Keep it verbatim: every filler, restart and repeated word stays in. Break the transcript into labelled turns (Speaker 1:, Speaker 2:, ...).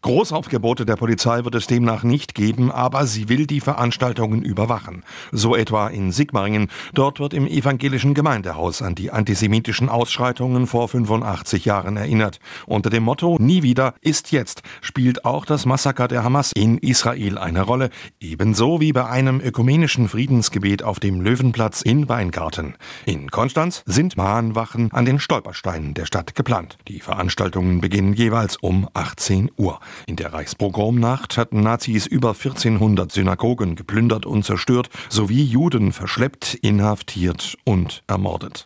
Speaker 1: Großaufgebote der Polizei wird es demnach nicht geben, aber sie will die Veranstaltungen überwachen. So etwa in Sigmaringen. Dort wird im evangelischen Gemeindehaus an die antisemitischen Ausschreitungen vor fünfundachtzig Jahren erinnert. Unter dem Motto „Nie wieder ist jetzt" spielt auch das Massaker der Hamas in Israel eine Rolle, ebenso wie bei einem ökumenischen Friedensgebet auf dem Löwenplatz in Weingarten. In Konstanz sind Mahnwachen an den Stolpersteinen der Stadt geplant. Die Veranstaltungen beginnen jeweils um achtzehn Uhr. In der Reichspogromnacht hatten Nazis über vierzehnhundert Synagogen geplündert und zerstört, sowie Juden verschleppt, inhaftiert und ermordet.